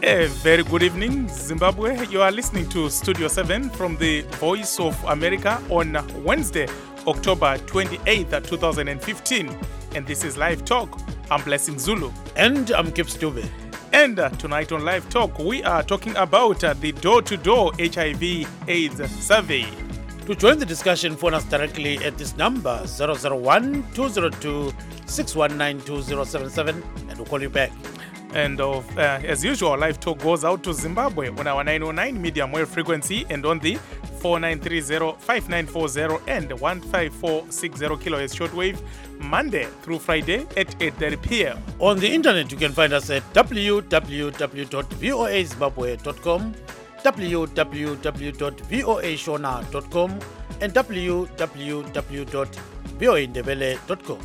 A very good evening, Zimbabwe. You are listening to Studio 7 from the Voice of America on Wednesday, October 28th, 2015. And this is Live Talk. I'm Blessing Zulu. And I'm Kip Stube. And tonight on Live Talk, we are talking about the door-to-door HIV/AIDS survey. To join the discussion, phone us directly at this number, 001-202-619-2077, and we'll call you back. And as usual, Live Talk goes out to Zimbabwe on our 909 medium wave frequency and on the 4930, 5940 and 15460 kilohertz shortwave, Monday through Friday at 8:30 p.m. On the internet, you can find us at www.voazimbabwe.com, www.voashona.com, and www.voaindebele.com.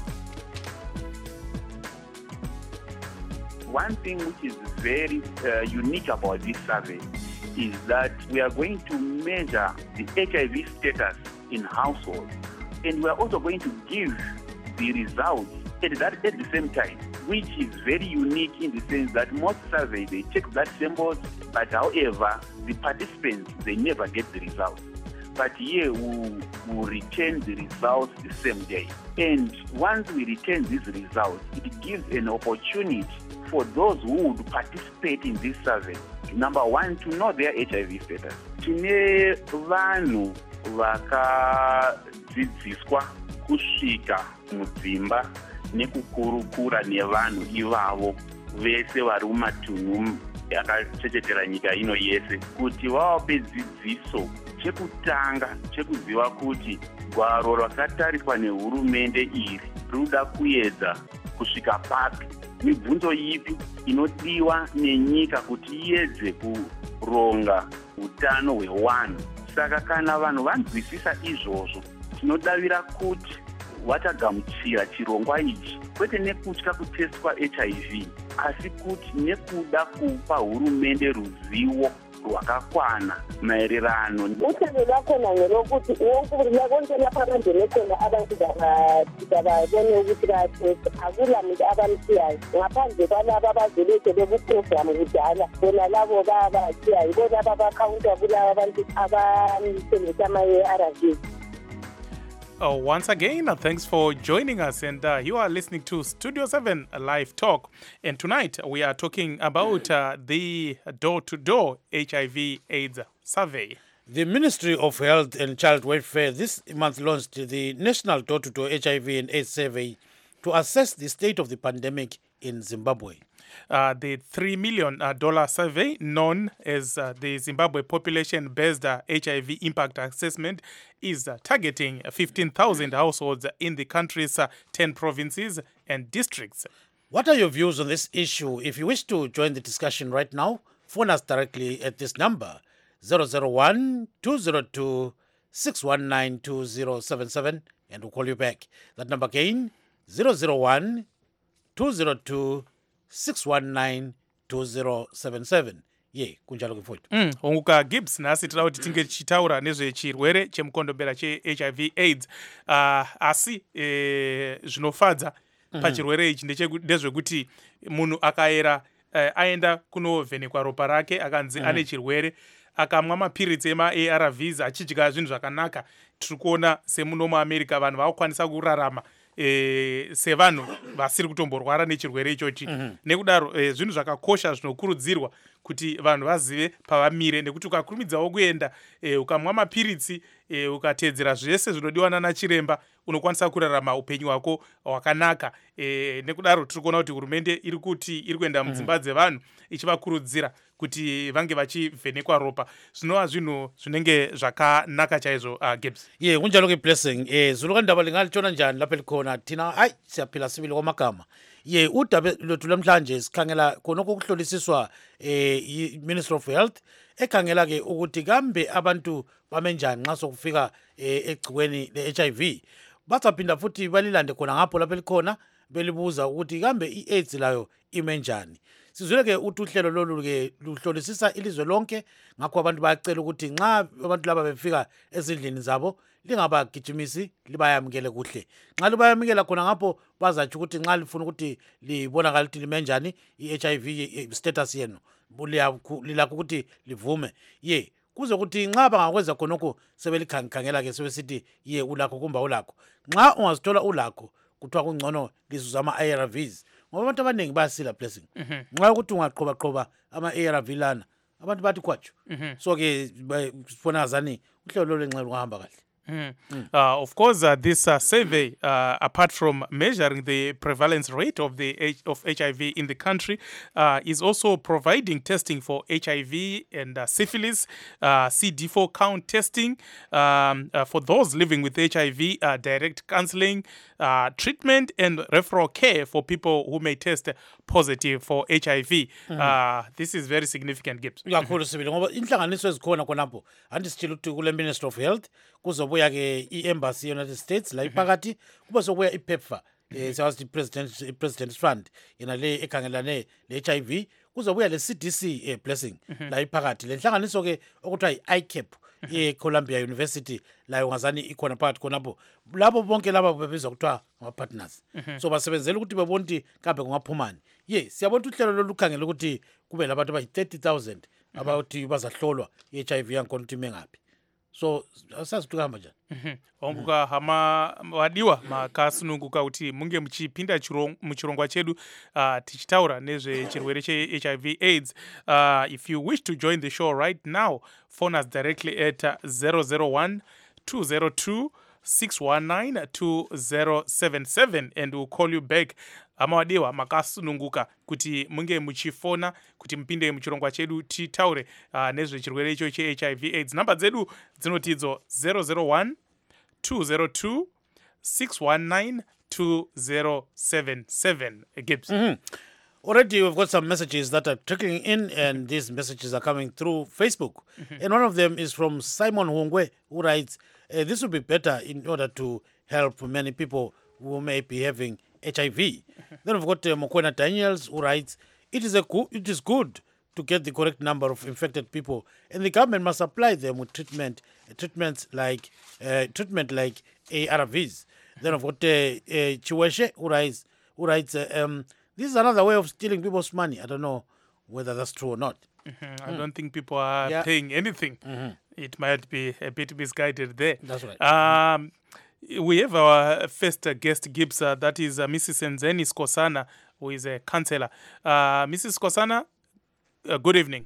One thing which is very unique about this survey is that we are going to measure the HIV status in households, and we are also going to give the results at the same time, which is very unique in the sense that most surveys, they take blood samples, but however, the participants, they never get the results. But here we will return the results the same day. And once we return these results, it gives an opportunity for those who would participate in this survey, number one, to know their HIV status. Tine vanhu vakadzidziswa kusvika mudzimba nekukurukura nevanhu ivavo vese vari mumatunhu yakachengetera nyika ino yese, kuti vavape dzidziso chekutanga chekuziva kuti gwaro rakatariswa nehurumende iri rinoda kuedza kusvika papi, mibvunzo ipi inodiwa nenyika kuti iedze kuronga utano hwewanhu. Saka kana vanhu vanzwisisa izvozvo, tinodavira kuti vachagamuchira chirongwa ichi, kwete nekutya kutestwa HIV, asi kuti nekuda kupa hurumende ruzivo rwakakwana maererano. Uthando lwakhona ngelokuthi konke lapha abangene khona abantu babone ukuthi bayatesta, akula muntu abamthiyayo ngaphandle kwalaba abazeleke bekuprogramu kudala, bona labo babathiyayo, bona abakhawunta kulaba abantu abamsebenzisa ama-ARVs. Once again, thanks for joining us. And you are listening to Studio 7 Live Talk. And tonight we are talking about the door-to-door HIV/AIDS survey. The Ministry of Health and Child Welfare this month launched the National Door-to-Door HIV and AIDS survey to assess the state of the pandemic in Zimbabwe. The $3 million survey, known as the Zimbabwe Population-Based HIV Impact Assessment, is targeting 15,000 households in the country's 10 provinces and districts. What are your views on this issue? If you wish to join the discussion right now, phone us directly at this number, 001-202-619-2077, and we'll call you back. That number again, 001-202-619-2077. Ye, kunjalo kufoti. Honguka Gibbs, nasi tira kuti tinge chitaura nezve chirwere chemukondombera che-HIV/AIDS. Asi zvinofadza pachirwere ichi ndezvekuti munhu akaera aenda kunovhenekwa ropa rake akanzi ane chirwere, akamwa mapiritsi ema-ARVs achidya zvinhu zvakanaka, tiri kuona semuno muAmerica vanhu vakukwanisa kurarama sevanhu vasiri kutomborwara nechirwere ichochi. Nekudaro zvinhu zvakakosha zvinokurudzirwa kuti vanhu vazive pavamire, nekuti ukakurumidzawo kuenda ukamwa mapiritsi ukatedzera zvese zvinodiwa nana chiremba, unokwanisa kurarama upenyu hwako hwakanaka. Nekudaro tiri kuona kuti hurumende iri kuenda mudzimba dzevanhu ichivakurudzira kuti vange vachivhenekwa ropa. Zvinova zvinhu zvinenge zvakanaka chaizvo. Gibbs, ye kunjalo ke Blessing. Zulu ndaba lingalitshona njani lapha likhona thina hayi siyaphila sibili kwamagama. Ye udaba lwethu lamhlanje sikhangela khonoko ukuhlolisiswa Ministry of Health ekhangela ke ukuthi kambe abantu bamenjani nxa sokufika egcikweni le-HIV. Bazaphinda futhi balilande khona ngapho lapha likhona belibuza ukuthi kambe i-AIDS layo imenjani. Sizwile ke uthi uhlelo lolu ke luhlolisisa ilizwe lonke, ngakho abantu bayacela ukuthi nxa abantu laba befika ezindlini zabo lingabagijimisi, libayamukele kuhle. Nxa libayamukela khona ngapho bazatsho ukuthi nxa lifuna ukuthi libonakala ukuthi limenjani i-HIV status yenu, lilakho ukuthi livume ye kuze ukuthi nxa bangakwenza khonokho sebelikhangela ke sebesithi ye ulakho kumbe ulakho nxa ungazithola ulakho kuthiwa kungcono lizuza ama-ARVs ngoba abantu abaningi bayasila blessing nxa ukuthi ungaqhoba ama-ARV lana abantu bathi kwatsho so-ke sibona ngazani uhlelo lwenxele lungahamba kahle. Of course, this survey, apart from measuring the prevalence rate of HIV in the country, is also providing testing for HIV and syphilis, CD4 count testing for those living with HIV, direct counseling, treatment, and referral care for people who may test positive for HIV. This is very significant, Gibbs. Kakhulu sibili ngoba inhlanganiso ezikhona khonapho andisitshela ukuthi kule Ministry of Health kuzobuya ke i-embassy United States la iphakathi kuba sokuya iPEPFAR siyazi President's Fund yena le ekhangelane le-HIV kuzobuya le-CDC blessing la iphakathi le nhlanganiso ke okuthiwa i-ICAP ye-Columbia University layo ngazani ikhona phakathi khonapho labo bonke laba bebizwa kuthiwa ngama-partners so basebenzela ukuthi bebona ukuthi kambe kungaphumani siyabona ukuthi uhlelo lolukhangela ukuthi kube labantu abayi-30,000 abathi bazahlolwa i-HIV yangikhona ukuthi ime ngaphi so asazi kuti kuhamba njani. Onguka hama wadiwa makasununguka kuti munge muchipinda muchirongwa chedu tichitaura nezve chirwere che-HIV AIDS. If you wish to join the show right now, phone us directly at 001 202 619 2077 and we'll call you back. Amawadiwa makasununguka kuti munge muchifona kuti mpinde muchirongwa chedu titaure nezve chirwere icho che-HIV AIDS. Namba dzedu dzinotidzo 001 202 619 2077. Gibbs. Already we've got some messages that are trickling in and these messages are coming through Facebook. And one of them is from Simon Hongwe who writes, this would be better in order to help many people who may be having HIV. Then we've got Mokwena Daniels who writes, it is good to get the correct number of infected people and the government must supply them with treatment like ARVs. Then we've got Chiweshe who writes this is another way of stealing people's money. I don't know whether that's true or not. I don't think people are paying anything. It might be a bit misguided there. That's right. We have our first guest, Gibbs, that is Mrs. Nzeni Skosana, who is a counselor. Mrs. Skosana, good evening.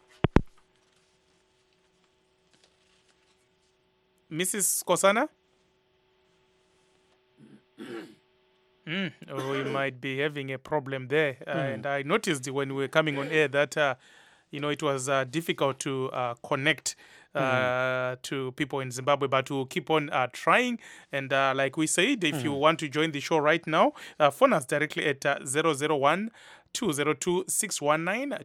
Mrs. Skosana? We might be having a problem there. And I noticed when we were coming on air that, it was difficult to connect to people in Zimbabwe, but we'll keep on trying. And like we said, if you want to join the show right now, phone us directly at 001 202 619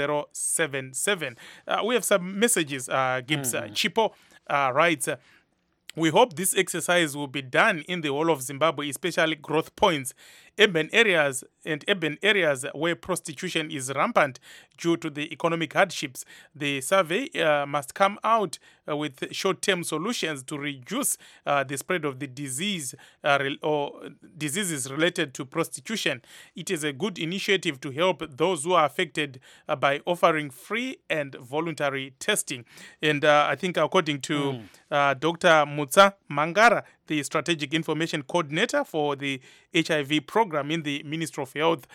2077. We have some messages. Gibbs Chipo writes, we hope this exercise will be done in the whole of Zimbabwe, especially growth points, urban areas where prostitution is rampant due to the economic hardships. The survey must come out with short-term solutions to reduce the spread of the disease or diseases related to prostitution. It is a good initiative to help those who are affected by offering free and voluntary testing. And I think according to Dr. Mutsa Mangara, the Strategic Information Coordinator for the HIV program in the Ministry of Health,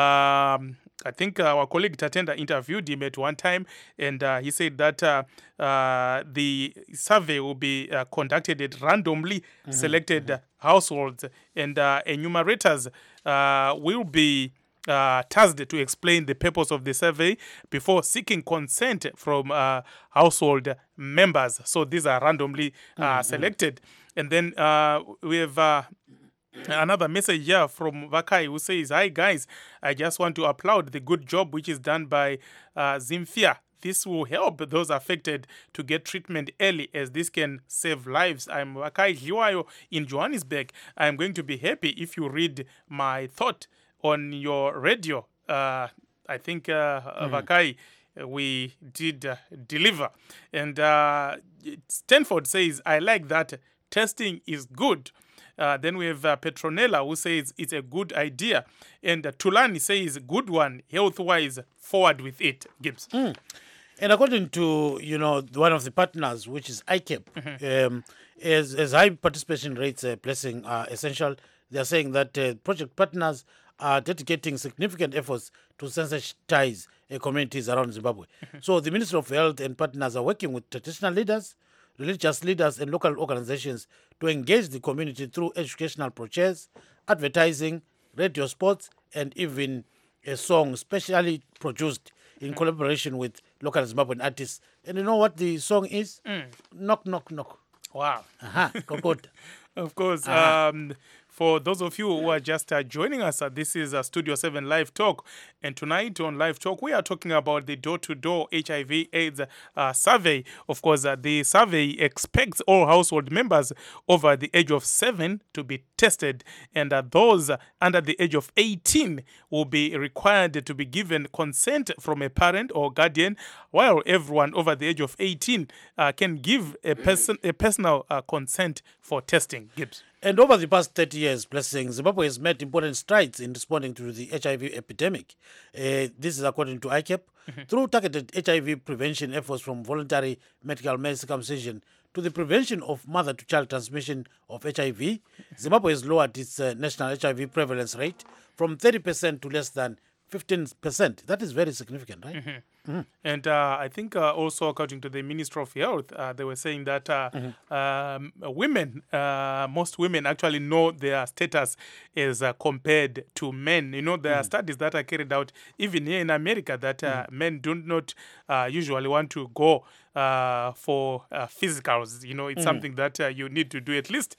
I think our colleague Tatenda interviewed him at one time, and he said that the survey will be conducted at randomly selected households, and enumerators will be tasked to explain the purpose of the survey before seeking consent from household members. So these are randomly selected. And then we have another message here from Vakai who says, hi guys, I just want to applaud the good job which is done by Zimfia. This will help those affected to get treatment early, as this can save lives. I'm Vakai Hiwayo in Johannesburg. I'm going to be happy if you read my thought on your radio. I think Vakai, we did deliver. And Stanford says, I like that. Testing is good. Then we have Petronella, who says it's a good idea. And Tulani says, good one, health-wise, forward with it, Gibbs. And according to, one of the partners, which is ICAP, as high participation rates, Blessing, are essential. They are saying that project partners are dedicating significant efforts to sensitize communities around Zimbabwe. So the Ministry of Health and partners are working with traditional leaders, religious leaders, and local organizations to engage the community through educational brochures, advertising, radio spots, and even a song specially produced in collaboration with local Zimbabwean artists. And you know what the song is? Knock, knock, knock. Wow. Good. Of course. For those of you who are just joining us, this is Studio 7 Live Talk. And tonight on Live Talk, we are talking about the door-to-door HIV/AIDS survey. Of course, the survey expects all household members over the age of 7 to be tested. And those under the age of 18 will be required to be given consent from a parent or guardian, while everyone over the age of 18 can give a personal consent for testing. Gibbs. And over the past 30 years, Blessing, Zimbabwe has made important strides in responding to the HIV epidemic. This is according to ICAP. Through targeted HIV prevention efforts, from voluntary medical male circumcision to the prevention of mother-to-child transmission of HIV, Zimbabwe has lowered its national HIV prevalence rate from 30% to less than 15%. That is very significant, right? And I think also according to the Minister of Health, they were saying that women, most women actually know their status as compared to men. There are studies that are carried out even here in America that men do not usually want to go for physicals. It's something that you need to do at least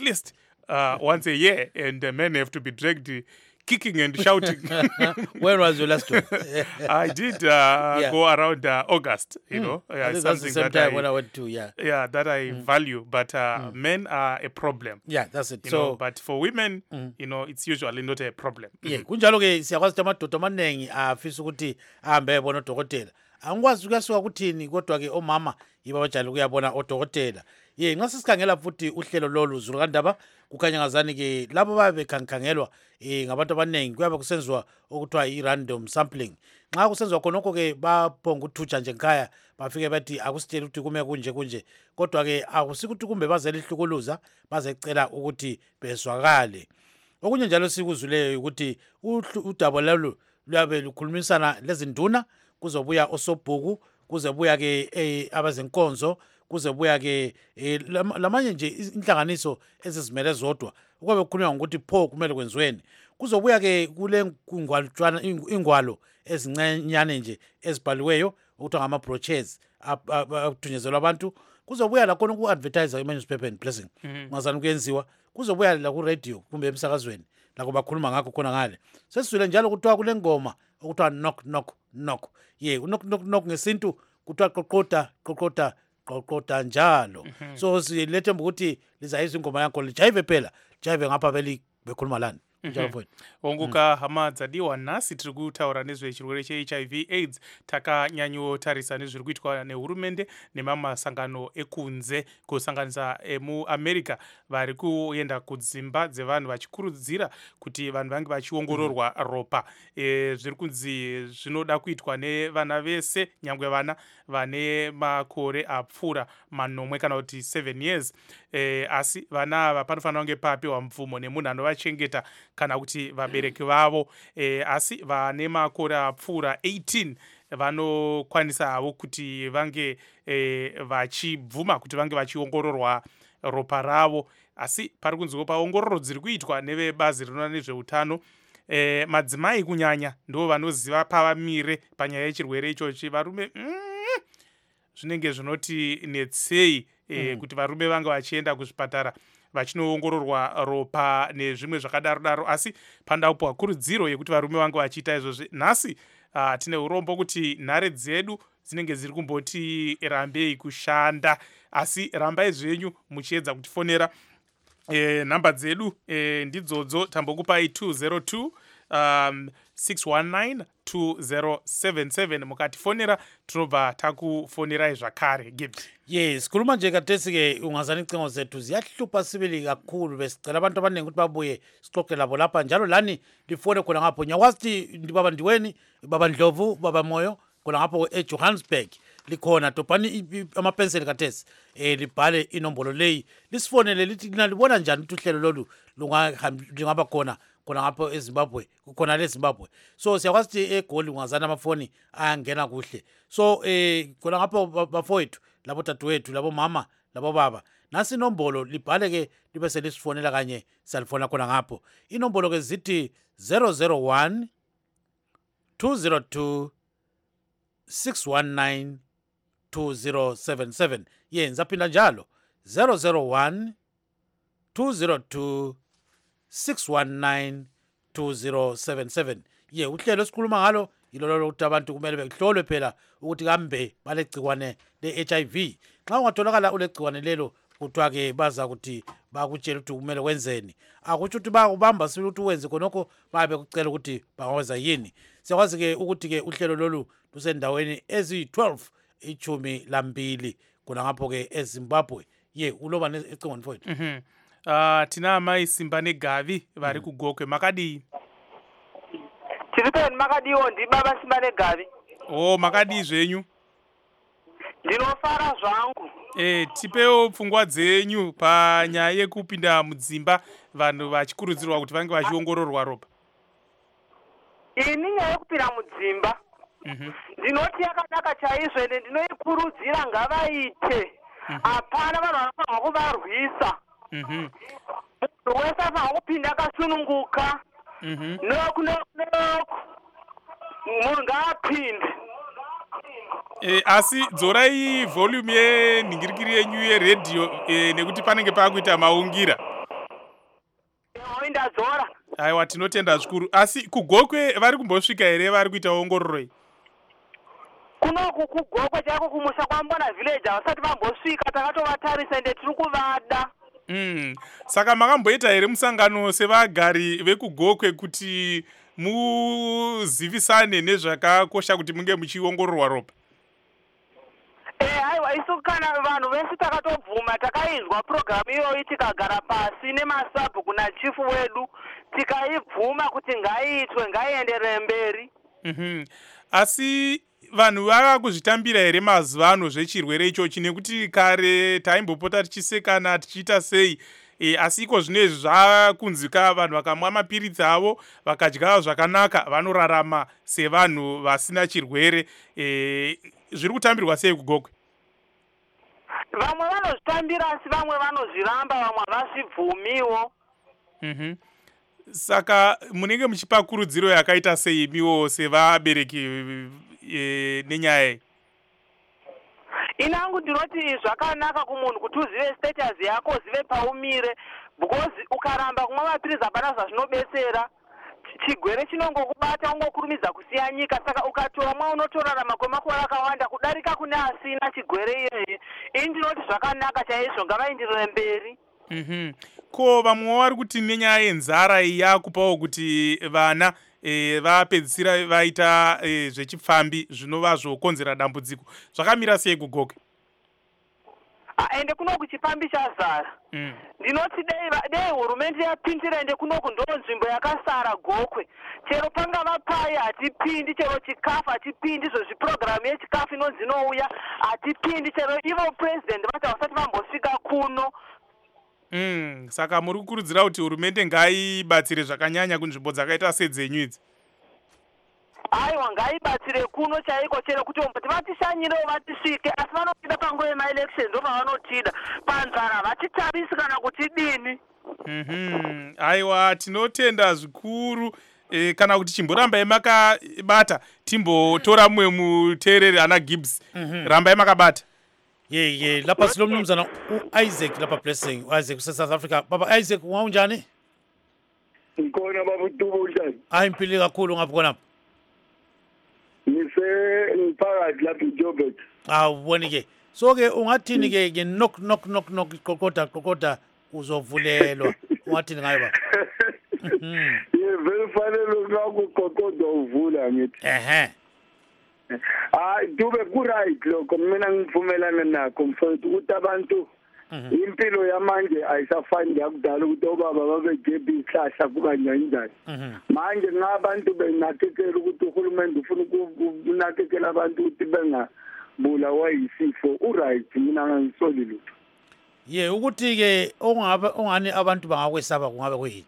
once a year, and men have to be dragged kicking and shouting. When was your last one? I did go around August, Yeah, I think that's something the same that time when I went to, yeah, that I value, but men are a problem. Yeah, that's it. So, but for women, it's usually not a problem. Yeah, kunjalo-ke siyakwazi ukuthi amadoda amaningi afisa ukuthi ahambe ayebona odokotela. Angikwazi kuyasuka kuthini, kodwa-ke omama yibo abajayele ukuyabona odokotela. Nxa sisikhangela futhi uhlelo lolu Zulu Kandaba, kukhanya ngazani-ke labo babe bekhangelwa ngabantu abaningi kuyabe kusenziwa okuthiwa i-random sampling. Nxa kusenziwa khonokho-ke baphonga ukuthutsha nje ngekhaya, bafike bathi akusitsheli ukuthi kume kunje, kodwa-ke akusiko ukuthi kumbe bazelihlukuluza, bazecela ukuthi bezwakale. Okunye njalo sikuzuleyo ukuthi udaba lolu luyabe lukhulumisana lezinduna, kuzobuya osobhuku, kuzobuya-ke abezenkonzo, kuzobuya-ke lamanye nje inhlanganiso ezizimele zodwa, ukwabe kukhulunywa ngokuthi pho kumele kwenziweni. Kuzobuya-ke kule ingwalo ezincanyane nje ezibhaliweyo okuthiwa ngama-brochures athunyezelwa abantu. Kuzobuya lakhona uku-advertise ema-newspaper and Blessing. Ngazani kuyenziwa, kuzobuya la ku-radio kumbe emsakazweni lakho bakhuluma ngakho khona ngale. Sesizwile njalo kuthiwa kule ngoma okuthiwa knock knock knock. Knock knock knock ngesintu kuthiwa qoqota njalo. So silethemba ukuthi lizayisa ingoma yakho lijayive phela, lijayive ngapha bekhuluma lani. Onguka hamadzadiwa nasi tiri kutaura nezvechirwere cheHIV AIDS, takanyanyotarisa nezviri kuitwa nehurumende nemamasangano ekunze kusanganisa emuAmerica vari kuenda kudzimba dzevanhu vachikurudzira kuti vanhu vange vachiongororwa ropa. Zviri kunzi zvinoda kuitwa nevana vese, nyangwe vana vane makore apfuura manomwe kana kuti 7 years. Asi vana ava panofanira kunge papiwa mvumo nemunhu anovachengeta kana kuti vabereki vavo. Asi vane makore apfuura 18 vanokwanisa havo kuti vange vachibvuma kuti vange vachiongororwa ropa ravo. Asi pari kunziwo paongororo dziri kuitwa nevebazi rinoona nezveutano, madzimai kunyanya ndo vanoziva pavamire panyaya yechirwere ichochi. Varume zvinenge zvinoti netsei kuti varume vange vachienda kuzvipatara vachinoongororwa ropa nezvimwe zvakadaro. Asi pandaupo kurudziro yekuti varume vange vachiita izvozvi. Nhasi tine urombo kuti nhare dzedu dzinenge dziri kumboti rambei kushanda, asi rambai zvenyu muchiedza kutifonera. Nhamba dzedu ndidzodzo, tambokupai 202 6192077 mukatifonera tinobva takufonirai zvakare. Gibbs. Yes, khuluma nje kathesi ke ungazana icingo zethu ziyahlupha sibili kakhulu besicela abantu abaningi ukuthi babuye sixoxe labo lapha njalo lani lifone khona ngapho. Nyakwazi ndibaba Ndiweni, baba Ndlovu, baba Moyo khona ngapho eJohannesburg likhona dobhani amapenseli kathesi libhale inombolo leyi lisifonele lithi lina libona njani ukuthi uhlelo lolu lungaba khona ngapho eZimbabwe kukhona leZimbabwe. So siyakwazi ukuthi eGoli ungazana amafoni ayangena kuhle. So khona ngapho bafowethu labo dadewethu labo mama labo baba nasi inombolo libhale ke libe selisifonela kanye salifona khona ngapho. Inombolo ke zithi 001 202 619 2077. Yenza phinda njalo 001 202 619 2077. Ye uhlelo sikhuluma ngalo yilolo ukuthi abantu kumele behlolwe phela ukuthi kambe balegcikwane le-HIV. Xa ungatholakala ulegcikwane lelo kuthiwa ke baza ukuthi bakutshela ukuthi kumele wenzeni. Akutsho ukuthi bakubamba sibili ukuthi wenze khonokho babe kucela ukuthi bangawenza yini. Siyakwazi ke ukuthi ke uhlelo lolu lusendaweni ezi-12 ichumi lambili khona ngapho ke eZimbabwe. Ye uloba ecingweni mfowethu. Tina amai Simba neGavi vari kuGokwe makadii? Tiri makadiwo ndi baba Simba neGavi. Oh, makadii zvenyu? Ndinofara zvangu. Tipewo pfungwa dzenyu panyaya yekupinda mudzimba vanhu vachikurudzirwa kuti vange vachiongororwa ropa. Ini nyaya yekupinda mudzimba ndinoti yakanaka chaizvo ende ndinoikurudzira ngavaite. Hapana vanhu vanofanirwa kuvarwisa. Munhu wese afanirwa kupinda akasununguka. Noku munhu ngaapinde. Asi dzorai volume yenhingirikiri yenyu yeredhiyo nekuti panenge pakuita maungira. Ndadzora. Aiwa, tinotenda zvikuru. Asi kuGokwe vari kumbosvika here vari kuita ongororo iyi? Kunoku kuGokwe chaiko kumusha kwambona village havasati vambosvika, takatovatarisa ende tiri kuvada. Saka makamboita here musangano sevagari vekuGokwe kuti muzivisane nezvakakosha kuti munge muchiongororwa ropa? Aiwa, isu kana vanhu vese takatobvuma, takainzwa programu iyoyi tikagara pasi nemasabhu kuna chifu wedu, tikaibvuma kuti ngaiitwe, ngaienderere mberi. Asi vanhu vava kuzvitambira here mazuva ano zvechirwere ichochi, nekuti kare taimbopota tichisekana tichiita sei, asi iko zvinezvi zvakunzika vanhu vakamwa mapiritsi avo vakadya zvakanaka vanorarama sevanhu vasina chirwere. Zviri kutambirwa sei kuGokwe? Vamwe vanozvitambira asi vamwe vanozviramba, vamwe havazvibvumiwo. Saka munenge muchipa kurudziro yakaita sei imiwo sevabereki nenyaya iyi? Inangu ndinoti zvakanaka kumunhu kuti uzive status yako, uzive paumire, because ukaramba kumwa mapiritsi hapana zvazvinobetsera. Chigwere chinongokubata ungokurumidza kusiya nyika. Saka ukatora mwa unotorarama kwemakore akawanda kudarika kune asina chigwere iyoyi. Ini ndinoti zvakanaka chaizvo, ngavaenderere mberi. Ko vamwe vari kuti nenyaya yenzara iyi yakupawo kuti vana vapedzisira vaita zvechipfambi zvinova zvokonzera dambudziko. Zvakamira sei kuGokwe? Ende kunoku chipfambi chazara. Ndinoti dei hurumende yapindira ende kunoku ndo nzvimbo yakasara Gokwe. Chero pangava pai hatipindi, chero chikafu hatipindi, izvo zviprogramu yechikafu inonzi inouya hatipindi, chero ivo president vati havasati vambosvika kuno. Saka muri kukurudzira kuti hurumende ngaibatsire zvakanyanya kunzvimbo dzakaita sedzenyu idzi? Aiwa, ngaibatsire kuno chaiko, chero kuti omboti vatishanyirewo vatisvike, asi vanopinda panguva yemaelections ndopavanochida. Panzara vatitarisi kana kuti dini. Aiwa, tinotenda zvikuru. Kana kuti chimboramba makabata timbotora mumwe muteereri ana Gibbs. Ramba makabata. Ye lapha silomnumzana uIsaac lapha Blessing, uIsaac South Africa. Baba Isaac, unjani? Ngikona baba uTubo njani? Impilo kakhulu ngapha khona. Ngiphakathi lapha eJoburg. Awuboni ke. So ke ungathini ke knock qoqoda uzovulelwa. Ungathini ngayo baba? vele fanele ngakuqoqoda uvula ngithi ehe hayi dube ku-right lokho mina ngivumelana nakho mfowethu ukuthi abantu impilo yamanje ayisafani yakudala ukuthi obaba babegebha izihlahla kukanjani manje ngabantu benakekela ukuthi uhulumende ufuna ukunakekela abantu ukuthi bengabulawa yisifo u-right mina ngisoli lutho ye ukuthi-ke ongani abantu bangakwesaba kungabe kuyini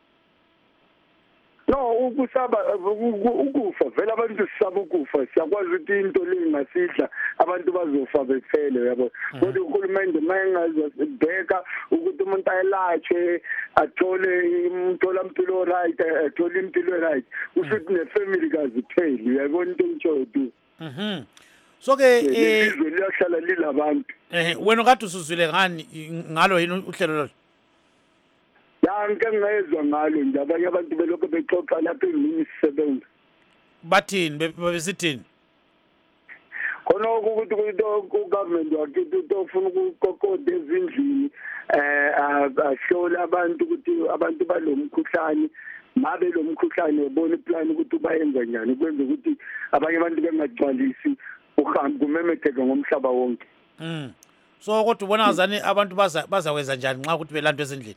no ukusaba ukufa vele abantu sisaba ukufa siyakwazi ukuthi into le ingasidla abantu bazofa befele yabo kodwa uhulumende mayengazibheka ukuthi umuntu ayelatshwe athole umtholampilo right athole impilo right kusho ukuthi ne-family kazipheli uyayibona into engitshoyo tu so-ke izwe liyahlala lilabantu wena kade usuzwile ngani ngalo yini uhlelo lolo ngike ngezwa ngalo nje abanye abantu belokho bexoxa lapha emini sisebenza bathini babesithini khona ukuthi ugovernment wakithi utofuna ukuqoqoda ezindlini ahlola abantu ukuthi abantu balomkhuhlane mabe lo mkhuhlane ubona iplan ukuthi bayenza njani kwenza ukuthi abanye abantu bengagcwalisi uhambo kumemetheka ngomhlaba wonke so kodwa ubona ngazani abantu bazakwenza njani nxa ukuthi belandwe ezindlini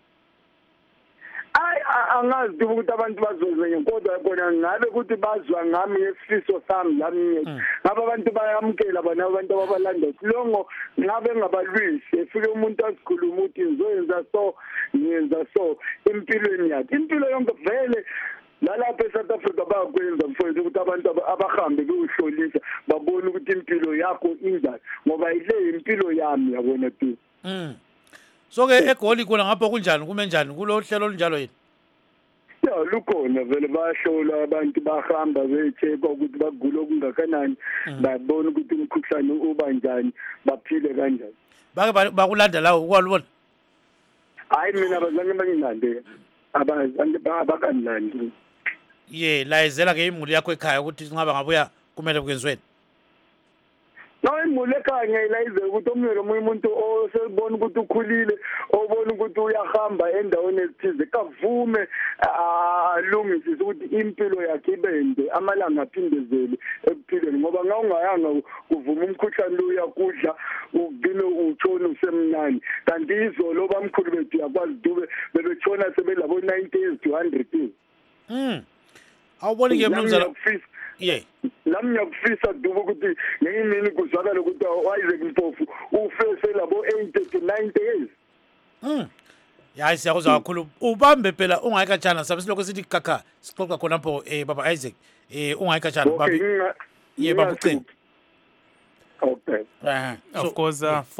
angazi ukuthi abantu bazozwenye kodwa bona ngabe ukuthi bazwa ngami ngesifiso sami lami ngabe abantu bayamkela bona abantu ababalanda silongo ngabe ngabalwisi efike umuntu asikhuluma ukuthi ngizoyenza so ngiyenza so impilweni yakhe impilo yonke vele lalapha eSouth Africa bayakwenza mfowethu ukuthi abantu abahambe beyohlolisa babone ukuthi impilo yakho injani ngoba ile impilo yami yabona tu so-ke eGoli khona ngapho kunjani kume njani kulo hlelo olunjalo yini ya lukhona vele bayahlola abantu bahamba becheka ukuthi bagula okungakanani babone ukuthi umkhuhlane uba njani baphile kanjani bake bakulanda lawo ukwalubona hayi mina abazange bangilande abazange bakanilandi ye layezela-ke imuli yakho ekhaya ukuthi singaba ngabuya kumele kwenziweni no imuli ekhaya ngiyayilayizela ukuthi omunye nomunye umuntu osebona ukuthi ukhulile obona ukuthi uyahamba endaweni ezithize kavume alungisise ukuthi impilo yakhe ibende amalanga aphindezele ekuphileni ngoba ngawungayanga kuvuma umkhuhlane lo uyakudla ugcine utshona usemnani kanti izolo bamkhulu bethu yakwazi dube bebetshona sebelabo 90 years to 100 years awuboni-ke mnumzana ye lami ngiyakufisa duba ukuthi ngenye imini kuzwakala ukuthi Isaac Mpofu ufe selabo 80 to 90 years hayi siyakuzwa kakhulu ubambe phela ungayikatshana sabe silokho sithi kaka sixoxa khonapho baba Isaac ungayikatshana babi ye baba ucingo okay of course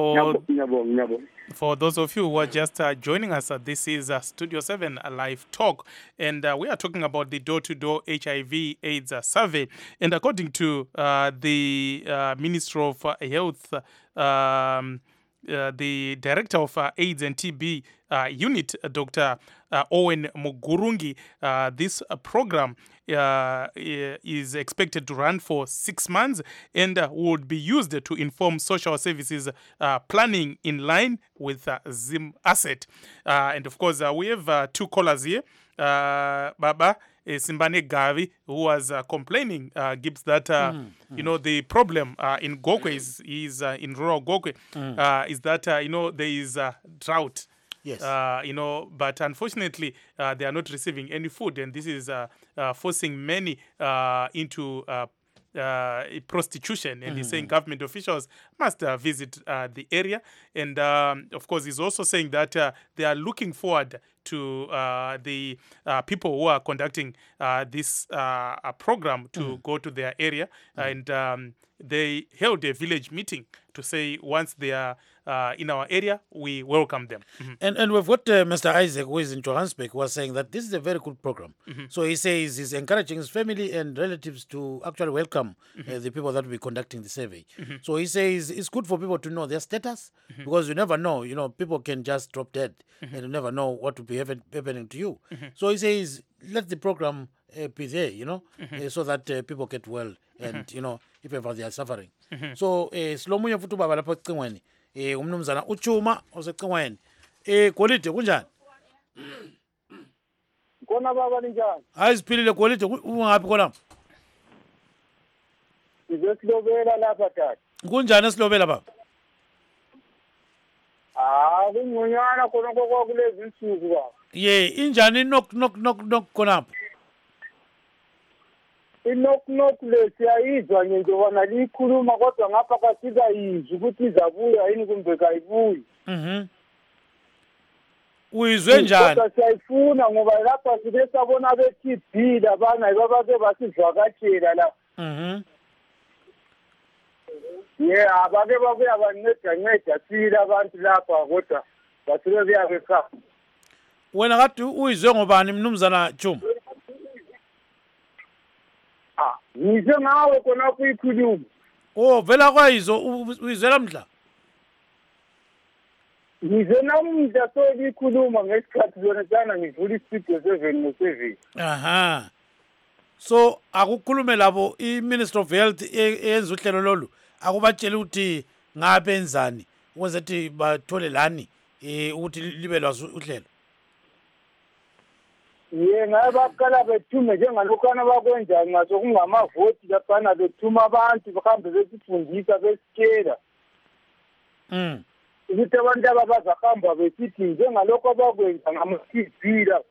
for those of you who are just joining us, this is Studio 7, a live talk, and we are talking about the door-to-door HIV/AIDS survey. And according to the Minister of Health, the Director of AIDS and TB Unit, Dr. Owen Mugurungi, this program is expected to run for 6 months and would be used to inform social services planning in line with Zim Asset. And of course, we have 2 callers here. Baba Simbane Gavi, who was complaining, gives that, you know, the problem in Gokwe is in rural Gokwe, is that, there is drought. Yes. But unfortunately, they are not receiving any food, and this is forcing many into prostitution. And he's saying government officials must visit the area. And of course, he's also saying that they are looking forward to the people who are conducting this program to go to their area. And they held a village meeting to say once they are in our area, we welcome them. And we've got Mr. Isaac, who is in Johannesburg, who was saying that this is a very good program. So he says he's encouraging his family and relatives to actually welcome the people that will be conducting the survey. So he says it's good for people to know their status because you never know, people can just drop dead and you never know what will be happening to you. So he says let the program be there, so that people get well and, if ever they are suffering. So silomunye futhi ubaba lapho ecingweni umnumzana uChuma osecingweni Golide kunjani khona baba linjani hayi siphilile Golide ungaphi khona izesilobela lapha tata kunjani esilobela baba kungconywana khona kulezi insuku baba ye injani nok khonapho inok le siyayizwa nje njengoba likhuluma kodwa ngapha kasizayizwa ukuthi izabuya yini kumbe kayibuyi uyizwe njani kodwa siyayifuna ngoba lapha sike sabona be-TB labana babake basivakatshela la abake babuya banceda sile abantu lapha kodwa basuke kuyabekhamba wena kade uyizwe ngobani mnumzana Chuma ngizwe ngawe khona kuyikhuluma vela kwayizo uyizwela mhla ngize namuhla soyikhuluma ngesikhathi zona sana ngivula istudio 7 ngo7 aha so akukhulume labo i-Minister of Health eyenza uhlelo lolu akubatshela ukuthi ngabenzani ukuze ukuthi bathole lani ukuthi libe lwazi uhlelo ngabe baqala bethume njengalokhana bakwenza ngaso kungamavoti laphana bethuma abantu bahambe besifundisa besikela ukuthi abantu abazahamba besithi njengalokho abakwenza ngama-TB la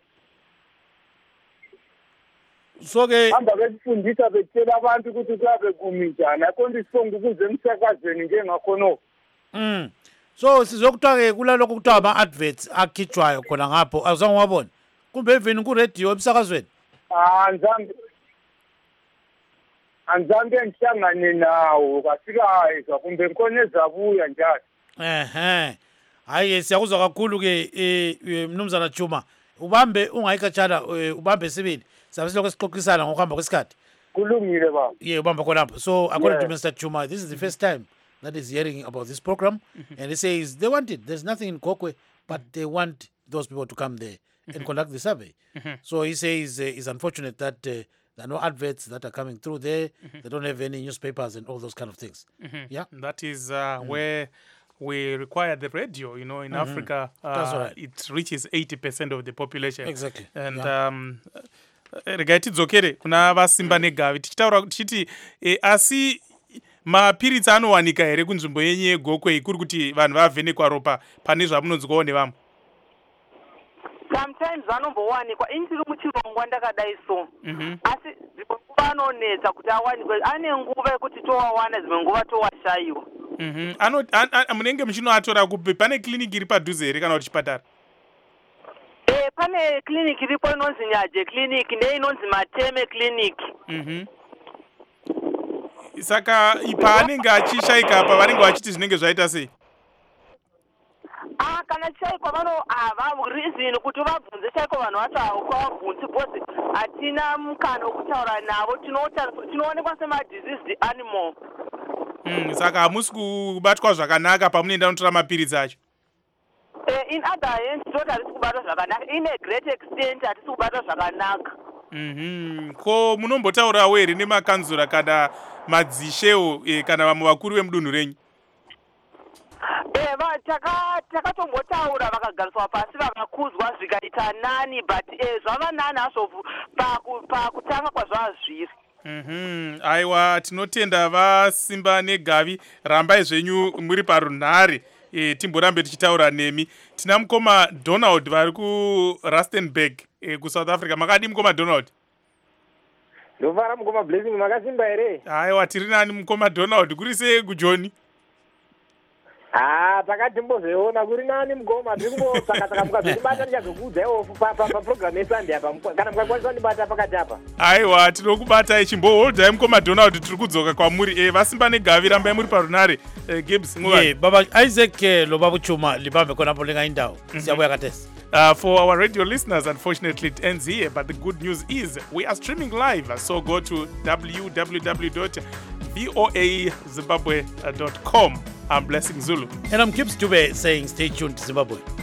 so-ke hamba besifundisa betshela abantu ukuthi kuyabe kumi njani akhona isibonga ukuze emsakazweni njengakhonoko so sizokuthiwa-ke kulalokho kuthiwa ama-adverts akhitshwayo khona ngapho awuzange wabona kumbe even ku-radio emsakazweni anzange ngihlangane nawo kasikayizwa kumbe ngikhona ezabuya njalo hayi siyakuzwa kakhulu-ke mnumzana Chuma ubambe ungayikatshana ubambe sibili sabe silokho sixoxisana ngokuhamba kwesikhathi kulungile baba ubamba khonapho so according to Mr. Chuma this is the first time that is hearing about this program and he says they want it. There's nothing in Kokwe but they want those people to come there and conduct the survey. So he says it's unfortunate that there are no adverts that are coming through there. They don't have any newspapers and all those kind of things. Yeah, that is where we require the radio. You know, in Africa, that's right. It reaches 80% of the population. Exactly. And regai tidzokere kuna vasimba negavi tichitaura tichiti asi mapiritsi anowanika here kunzvimbo yenyu yeGokwe kuri kuti vanhu vavhenekwa ropa pane zvamunonzwawo nevamwe sometimes vanombowanikwa ini tiri muchirongwa ndakadai so asi dzimwe nguva anonetsa kuti awanikwe ane nguva yekuti towawana dzimwe nguva towashayiwa munenge muchinoatora kupi pane kliniki iri padhuze here kana kuti chipatara pane kliniki iripo inonzi Nyaje kliniki neinonzi Mateme kliniki saka paanenge achishayika apa vanenge vachiti zvinenge zvaita sei kana chaiko reason kuti vabvunze chaiko vanhu vacho hakwavabvunzi because hatina mukana wokutaura navo tinoonekwa semadiseased animal saka hamusi kubatwa zvakanaka pamunoenda notora mapiritsi acho in other hands toti hatisi kubatwa zvakanaka in a great extent hatisi kubatwa zvakanaka ko munombotaurawo here nemakanzura kana madzishewo kana vamwe vakuru vemudunhu renyu takatombotaura vakagariswa pasi vakakuzwa zvikaita nani but zvava nani hazvo pakutanga kwazvazviri aiwa tinotenda vasimba negavi rambai zvenyu muri parunhare timborambe tichitaura nemi tina mukoma Donald vari kuRustenburg kuSouth Africa makadi mukoma Donald ndovara mukoma Blessing makasimba here aiwa tiri nani mukoma Donald kuri sei kuJoni takati mbozoona kuri nani mukoma tiri kumbosaka mukazondibata ndichazokuudzaiwo paprogramu yeSunday apa kana mukakwanisa kundibata pakati apa aiwa tinokubatai chimboholdai mukoma Donald tiri kudzoka kwamuri vasimba negavi rambai muri parunhare Gibbs baba Isaac lobaba Chuma libambe khonapo lingaindawo siyabuya katesi For our radio listeners, unfortunately, it ends here. But the good news is we are streaming live. So go to www.voazimbabwe.com. I'm Blessing Zulu. And I'm Gibbs Dube saying stay tuned to Zimbabwe.